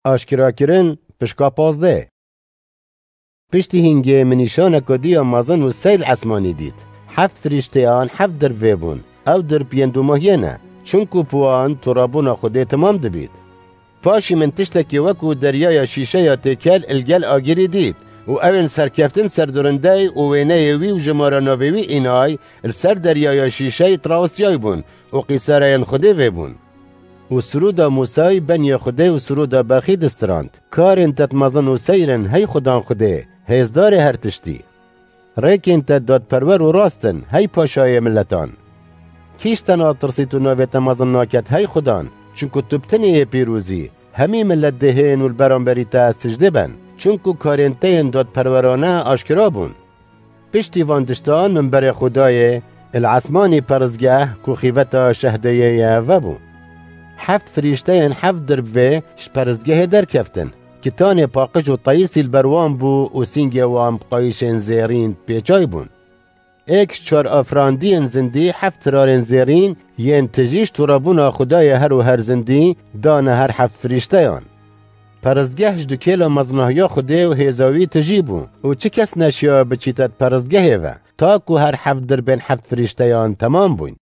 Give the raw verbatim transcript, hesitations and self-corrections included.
آشکرا کرن پشکا پازده. پشتی هنگه منیشان کدیا مازن و سیل عثمانی دید. هفت فرشتیان هفت در ویبون. او در پیندو ماهیه نه. چونکو پوان ترابون خوده تمام دبید. پاشی من تشتکی وکو دریای شیشه یا تکل الگل آگیری دید. و اول سرکفتن سردرنده و وینه وی و جماراناوی اینای السر دریای شیشه تراوستیای بون و قیسارین خوده وی بون. و سرودا موسای بنی خوده و سرودا برخی دستراند. کارن تتمازن و سیرن هی خودان خوده. هیزدار هر تشتی. ریکن تا داد پرور و راستن هی پاشای ملتان. کیشتنا ترسیتو نوی تمازن ناکت هی خودان چونکو تبتنی پیروزی همی ملت دهین و البرانبری تا سجده بن چونکو کارنتین داد پرورانه آشکرا بون. پشتی واندشتان منبر خدای العثمانی پرزگه کو خیوتا شهدیه و بون. هفت فریشتین هفت دربوه شپرزگه در کفتن کتان پاقش و طایسی البروان بو و سینگی وام قایشن زیرین پیچای بون. ایکش چار افراندی زندی هفت رارن زیرین ین تجیش ترابونا خدای هر و هر زندی دان هر هفت فریشتیان. پرستگهش دو کیلو مزنهیا خوده و هیزاوی تجیبون و چه کس نشیا بچیتت پرستگهه و تا که هر هفت در بین هفت فریشتیان تمام بون.